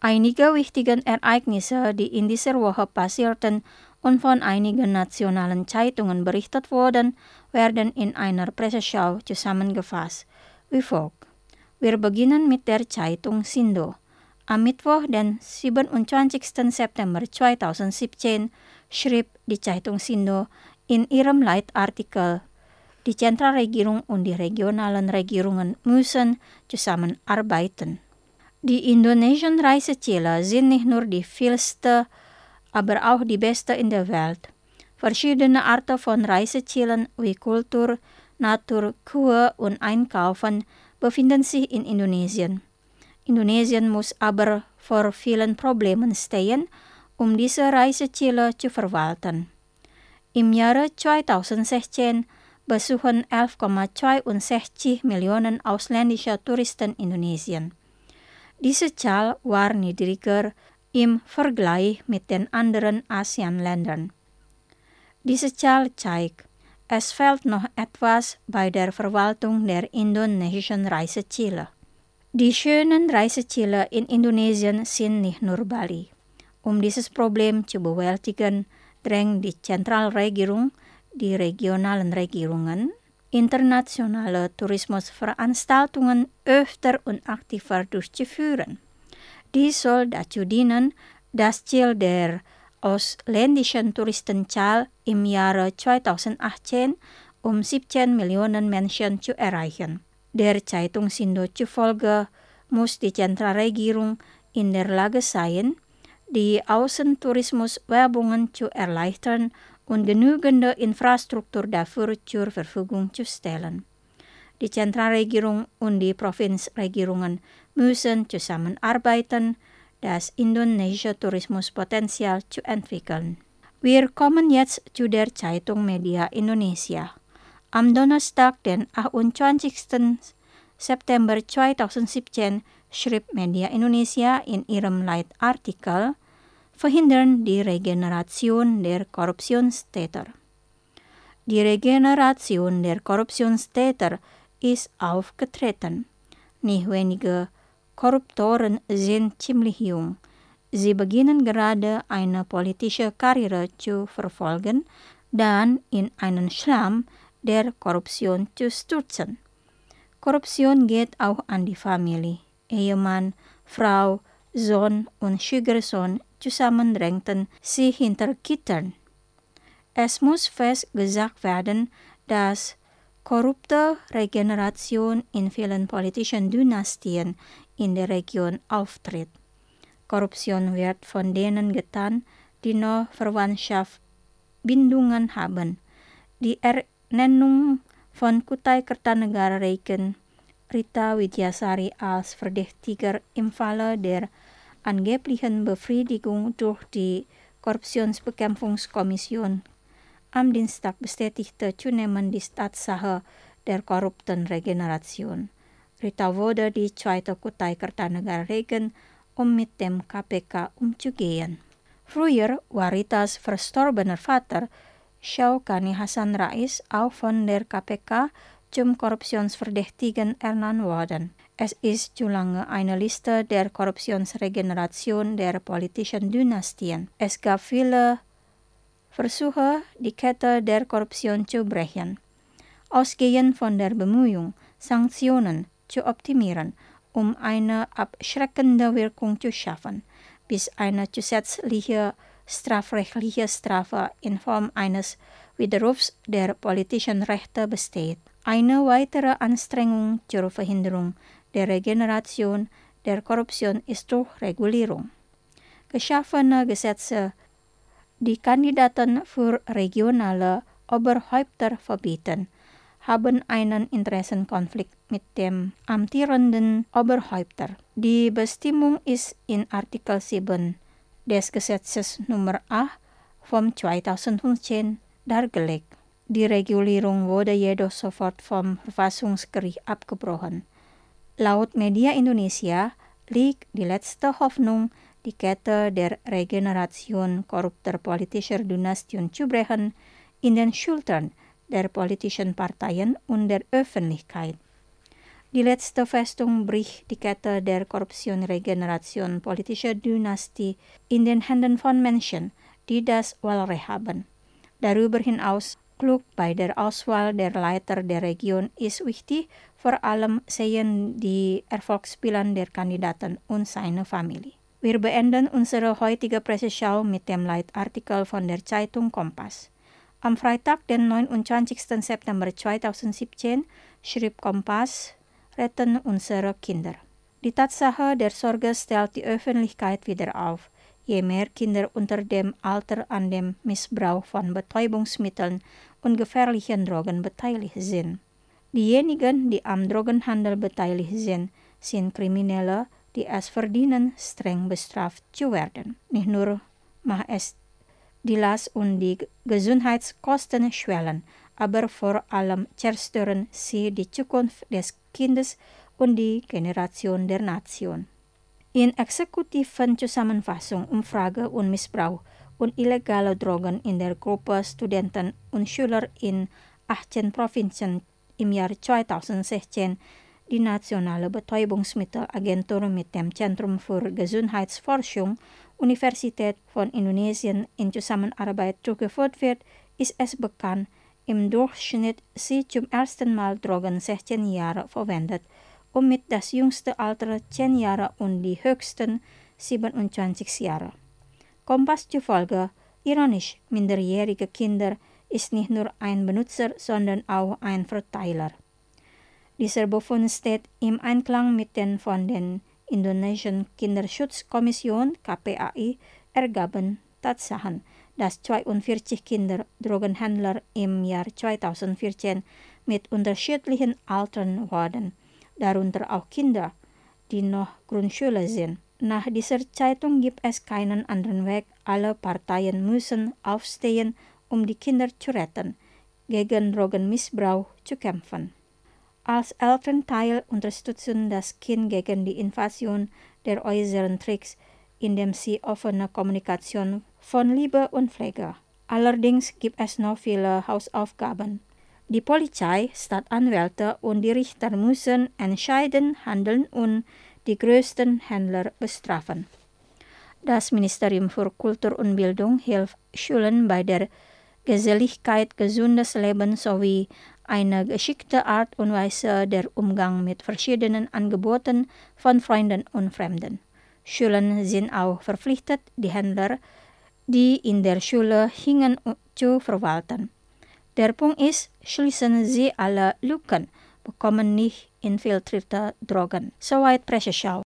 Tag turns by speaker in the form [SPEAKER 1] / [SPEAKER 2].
[SPEAKER 1] Einige wichtige Ereignisse, die in dieser Woche passierten und von einigen nationalen Zeitungen berichtet wurden, werden in einer Presseschau zusammengefasst wie folgt. Wir beginnen mit der Zeitung Sindo. Am Mittwoch, den 27. September 2017, schrieb die Zeitung Sindo in ihrem Leitartikel, die Zentralregierung und die regionalen Regierungen müssen zusammenarbeiten. Die indonesischen Reiseziele sind nicht nur die vielste, aber auch die beste in der Welt. Verschiedene Arten von Reisezielen wie Kultur, Natur, Kur und Einkaufen befinden sich in Indonesien. Indonesien muss aber vor vielen Problemen stehen, um diese Reiseziele zu verwalten. Im Jahre 2016 besuchen 11,62 Millionen ausländische Touristen Indonesien. Diese Zahl war niedriger im Vergleich mit den anderen ASEAN-Ländern. Diese Zahl zeigt, es fehlt noch etwas bei der Verwaltung der indonesischen Reiseziele. Die schönen Reiseziele in Indonesien sind nicht nur Bali. Um dieses Problem zu bewältigen, drängt die Zentralregierung die regionalen Regierungen, internationale Tourismusveranstaltungen öfter und aktiver durchzuführen. Dies soll dazu dienen, das Ziel der ausländischen Touristenzahl im Jahre 2018 um 17 Millionen Menschen zu erreichen. Der Zeitung Sindo zufolge muss die Zentralregierung in der Lage sein, die Außentourismuswerbungen zu erleichtern und genügende Infrastruktur dafür zur Verfügung zu stellen. Die Zentralregierung und die Provinzregierungen müssen zusammenarbeiten, das indonesische Tourismuspotenzial zu entwickeln. Wir kommen jetzt zu der Zeitung Media Indonesia. Am Donnerstag, den 28. September 2017, schrieb Media Indonesia in ihrem Leitartikel Verhindern die Regeneration der Korruptionstäter. Die Regeneration der Korruptionstäter ist aufgetreten. Nicht wenige Korruptoren sind ziemlich jung. Sie beginnen gerade eine politische Karriere zu verfolgen, dann in einen Schlamm der Korruption zu stürzen. Korruption geht auch an die Familie. Ehemann, Frau, Sohn und Schwiegersohn zusammendrängten sich hinter Gittern. Es muss fest gesagt werden, dass korrupte Regeneration in vielen politischen Dynastien in der Region auftritt. Korruption wird von denen getan, die noch Verwandtschaftsbindungen haben. Die Ernennung von Kutai Kertanegara Reken Rita Widyasari als Verdächtiger im Falle der angeblichen Befriedigung durch die Korruptionsbekämpfungskommission am Dienstag bestätigte zunehmend die Tatsache der korrupten Regeneration. Rita wurde die zweite Kutai Kertanegara Reken, um mit dem KPK umzugehen. Früher war Ritas verstorbener Vater, Syaukani Hasan Rais, auch von der KPK zum Korruptionsverdächtigen ernannt worden. Es ist zu lange eine Liste der Korruptionsregeneration der politischen Dynastien. Es gab viele Versuche, die Kette der Korruption zu brechen. Ausgehend von der Bemühung, Sanktionen zu optimieren, um eine abschreckende Wirkung zu schaffen, bis eine zusätzliche strafrechtliche Strafe in Form eines Widerrufs der politischen Rechte besteht. Eine weitere Anstrengung zur Verhinderung der Regeneration der Korruption ist durch Regulierung. Geschaffene Gesetze, die Kandidaten für regionale Oberhäupter verbieten, haben einen Interessenkonflikt mit dem amtierenden Oberhäupter. Die Bestimmung ist in Artikel 7 des Gesetzes Nummer 8 vom 2015 dargelegt. Die Regulierung wurde jedoch sofort vom Verfassungsgericht abgebrochen. Laut Media Indonesia liegt die letzte Hoffnung, die Kette der Regeneration korrupter politischer Dynastien zu brechen, in den Schultern der politischen Parteien und der Öffentlichkeit. Die letzte Festung bricht die Kette der Korruption-Regeneration politischer Dynastie in den Händen von Menschen, die das Wahlrecht haben. Darüber hinaus, klug bei der Auswahl der Leiter der Region ist wichtig, vor allem sehen die Erfolgsbilanz der Kandidaten und seine Familie. Wir beenden unsere heutige Presseschau mit dem Leitartikel von der Zeitung Kompas. Am Freitag, den 29. September 2017, schrieb Kompas, retten unsere Kinder. Die Tatsache der Sorge stellt die Öffentlichkeit wieder auf. Je mehr Kinder unter dem Alter an dem Missbrauch von Betäubungsmitteln und gefährlichen Drogen beteiligt sind. Diejenigen, die am Drogenhandel beteiligt sind Kriminelle, die es verdienen, streng bestraft zu werden. Nicht nur macht es die Last und die Gesundheitskosten schwellen, aber vor allem zerstören sie die Zukunft des Kindes und die Generation der Nation. In exekutiven Zusammenfassung Umfrage und Missbrauch und illegale Drogen in der Gruppe Studenten und Schüler in 18 Provinzen im Jahr 2016 die Nationale Betäubungsmittelagentur mit dem Zentrum für Gesundheitsforschung Universität von Indonesien in Zusammenarbeit durchgeführt wird, ist es bekannt, im Durchschnitt sie zum ersten Mal Drogen 16 Jahre verwendet und mit das jüngste Alter 10 Jahre und die höchsten 27 Jahre. Kompas zufolge, ironisch, minderjährige Kinder ist nicht nur ein Benutzer, sondern auch ein Verteiler. Dieser Befund steht im Einklang mit den von den Indonesischen Kinderschutzkommission KPAI ergabenen Tatsachen, dass 42 Kinder Drogenhändler im Jahr 2014 mit unterschiedlichen Altern wurden, darunter auch Kinder, die noch Grundschüler sind. Nach dieser Zeitung gibt es keinen anderen Weg, alle Parteien müssen aufstehen, um die Kinder zu retten, gegen Drogenmissbrauch zu kämpfen. Als Elternteil unterstützen das Kind gegen die Invasion der äußeren Tricks, indem sie offene Kommunikation von Liebe und Pflege. Allerdings gibt es noch viele Hausaufgaben. Die Polizei, Staatsanwälte und die Richter müssen entscheidend handeln und die größten Händler bestrafen. Das Ministerium für Kultur und Bildung hilft Schulen bei der Geselligkeit, gesundes Leben sowie eine geschickte Art und Weise der Umgang mit verschiedenen Angeboten von Freunden und Fremden. Schulen sind auch verpflichtet, die Händler, die in der Schule hingen, zu verwalten. Der Punkt ist, schließen sie alle Lücken, bekommen nicht infiltrierte Drogen. Soweit Presseschau.